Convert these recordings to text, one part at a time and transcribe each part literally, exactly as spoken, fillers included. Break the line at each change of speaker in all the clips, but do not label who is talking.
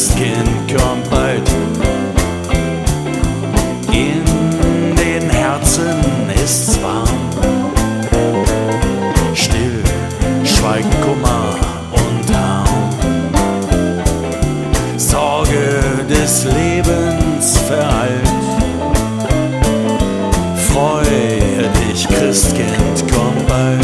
Christkind kommt bald. In den Herzen ist's warm. Still schweigen Kummer und Harm. Sorge des Lebens verhallt. Freue dich, Christkind, komm bald.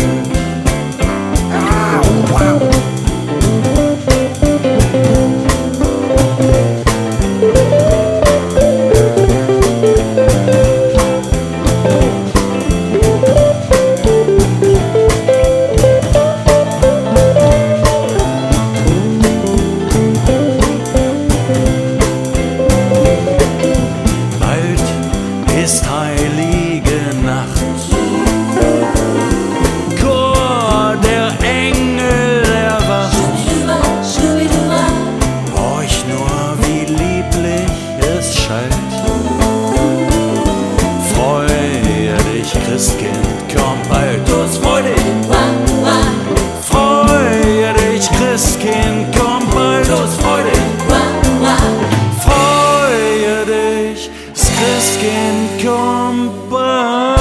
Christkind, komm bald, los, freu dich! Freue dich, Christkind, komm bald, los, freu dich! Freue dich, das Christkind kommt bald!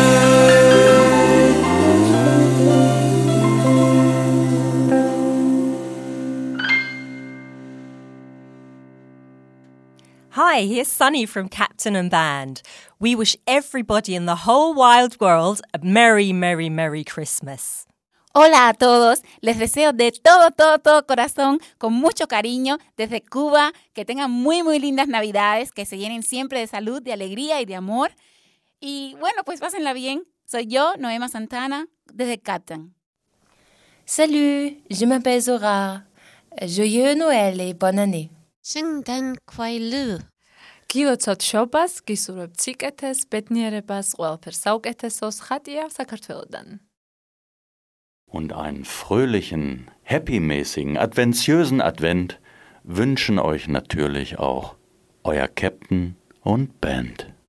Hi, here's Sunny from Captain and Band. We wish everybody in the whole wide world a Merry, Merry, Merry Christmas.
Hola a todos, les deseo de todo, todo, todo corazón, con mucho cariño, desde Cuba, que tengan muy, muy lindas Navidades, que se llenen siempre de salud, de alegría y de amor. Y bueno, pues pásenla bien. Soy yo, Noema Santana, desde Captain.
Salut, je m'appelle Zora. Joyeux Noël et bonne année.
圣诞快乐!
გილოცავთ შობას, გისურვებთ სიკეთეს, ბედნიერებას, ყველაფერს საუკეთესოს, ხატია საქართველოდან.
Und einen fröhlichen, happy-mäßigen, adventsiösen Advent wünschen euch natürlich auch euer Captain und Band.